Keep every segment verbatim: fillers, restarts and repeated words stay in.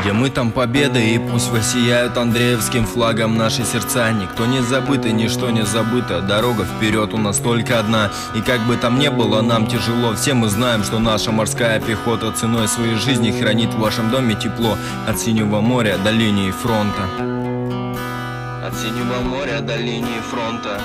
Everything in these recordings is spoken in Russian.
Где мы, там победа, и пусть воссияют андреевским флагом наши сердца. Никто не забыт и ничто не забыто. Дорога вперед у нас только одна. И как бы там ни было нам тяжело, все мы знаем, что наша морская пехота ценой своей жизни хранит в вашем доме тепло. От синего моря до линии фронта. От синего моря до линии фронта.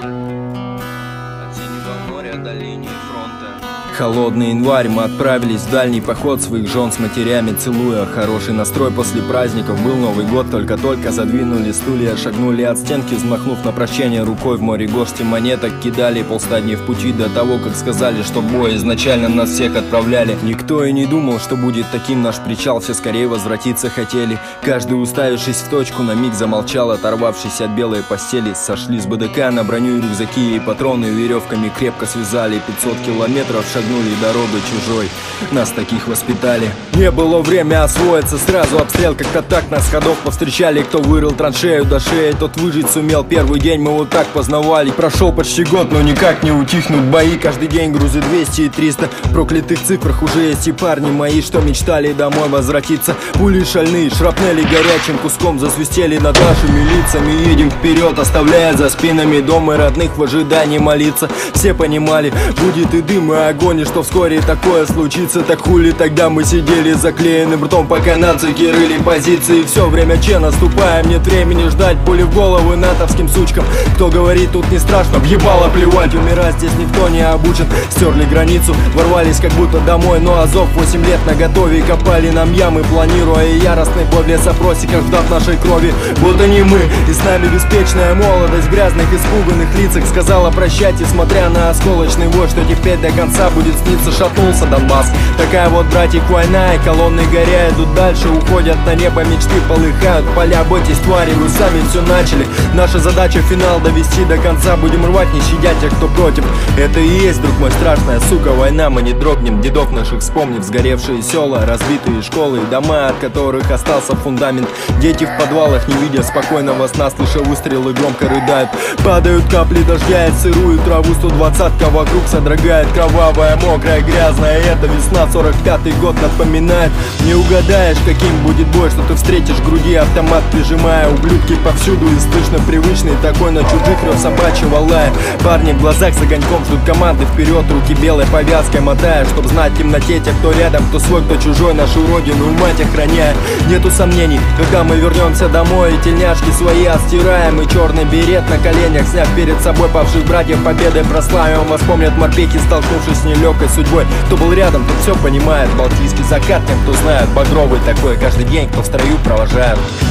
От синего моря до линии фронта. Холодный январь, мы отправились в дальний поход, своих жен с матерями целуя. Хороший настрой после праздников, был Новый год, только-только задвинули стулья, шагнули от стенки, взмахнув на прощание рукой. В море горсти монеток кидали, полста дней в пути до того, как сказали, что бой изначально нас всех отправляли. Никто и не думал, что будет таким наш причал, все скорее возвратиться хотели. Каждый, уставившись в точку, на миг замолчал, оторвавшись от белой постели. Сошли с БДК на броню и рюкзаки, и патроны веревками крепко связали. Пятьсот километров шагнули дорогой чужой, нас таких воспитали. Не было время освоиться, сразу обстрел, как-то так нас ходов повстречали. Кто вырыл траншею до шеи, тот выжить сумел. Первый день мы вот так познавали. Прошел почти год, но никак не утихнут бои. Каждый день грузы двести и триста. В проклятых цифрах уже есть и парни мои, что мечтали домой возвратиться. Пули шальные, шрапнели горячим куском засвистели над нашими лицами. Едем вперед, оставляя за спинами дом и родных в ожидании молиться. Все понимали, будет и дым, и огонь, и что вскоре такое случится. Так хули тогда мы сидели заклеенным ртом, пока нацики рыли позиции. Все время че наступаем, нет времени ждать. Пули в головы натовским сучкам. Кто говорит, тут не страшно, въебало плевать. Умирать здесь никто не обучен. Стерли границу, ворвались как будто домой. Но Азов восемь лет наготове и копали нам ямы, планируя яростный бой в лесопросеках, ждав нашей крови. Вот они мы, и с нами беспечная молодость. В грязных испуганных лицах сказала прощайте, смотря на осколочный вой, что теперь до конца будет сниться. Шатнулся Донбасс. Такая вот, братик, война, и колонны горя идут дальше, уходят на небо мечты, полыхают поля. Бойтесь, твари, вы сами все начали. Наша задача финал довести до конца. Будем рвать, не щадя тех, кто против. Это и есть, друг мой, страшная сука война. Мы не дрогнем, дедов наших вспомнив. Сгоревшие села, разбитые школы, дома, от которых остался фундамент. Дети в подвалах, не видя спокойного сна, слыша выстрелы, громко рыдают. Падают капли дождя и сырую траву. Сто двадцатка вокруг содрогает, кровавая, мокрая, грязная. Это весна, сорок пятый год напоминает. Не угадаешь, каким будет бой, что ты встретишь в груди, автомат прижимая. Ублюдки повсюду и слышно привычный такой на чужих рев собачьего лая. Парни в глазах с огоньком ждут команды вперед, руки белой повязкой мотая, чтоб знать в темноте тех, кто рядом, кто свой, кто чужой, нашу родину и мать охраняя. Нету сомнений, когда мы вернемся домой и тельняшки свои отстираем, и черный берет на коленях, сняв перед собой павших братьев, победой прославим. Вас помнят морпехи, столкнувшись с нелегкой судьбой. Кто был рядом, тот все понимает. Балтийский закат, тем, кто знает, багровый такой каждый день, кто в строю провожают.